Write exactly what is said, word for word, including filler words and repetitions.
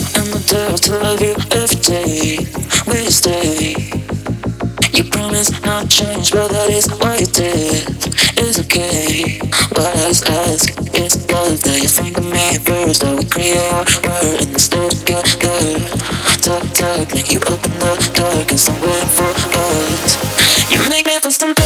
I'm the devil to love you every day. We stay. You promise not change, but that is what you did. It's okay. What I just ask is love that you think of me first. That we create our word and stay together. Talk, talk, make you open the door, cause I'm waiting for us. You make me feel something.